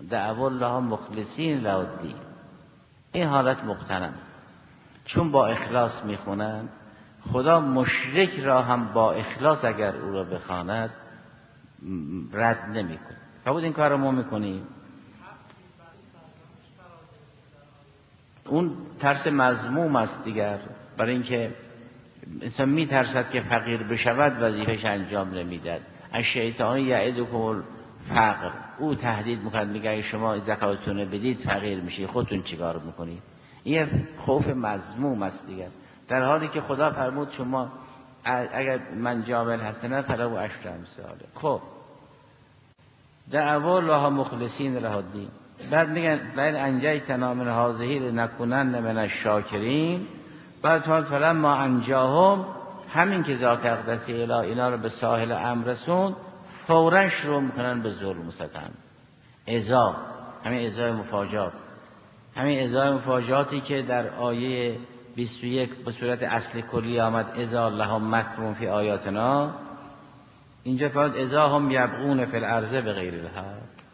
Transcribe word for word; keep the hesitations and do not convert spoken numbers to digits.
دعوا الله مخلصین له الدین. این حالت مقتنم، چون با اخلاص میخونند خدا مشرک را هم با اخلاص اگر او را بخواند رد نمیکنه. فبود این کار رو ما میکنیم. اون ترس مذموم است دیگر، برای اینکه انسان میترسد که فقیر بشود وظیفه‌اش انجام نمیداد. الشیطان یعدکم الفقر، او تهدید میکنه، میگه اگه شما زکاتتون بدید فقیر میشید، خودتون چیکار میکنید؟ این خوف مذموم است دیگر، در حالی که خدا فرمود شما اگر من جامل حسنه فله عشر امثاله. خب دعوا الله مخلصین له الدین. بعد میگن لئن انجیتنا من هذه لنکونن من الشاکرین. بعد فلما انجاهم، همین که ذات اقدس اله اینا رو به ساحل امر رسوند، فوراً شروع میکنن به ظلم و ستم. ازا، همین ازای مفاجات، همین ازای مفاجاتی که در آیه بیست و یک به صورت اصل کلی آمد، ازا لهم مکرون فی آیاتنا، اینجا فرمود ازا هم یبغون فی الارض بغیر الحق.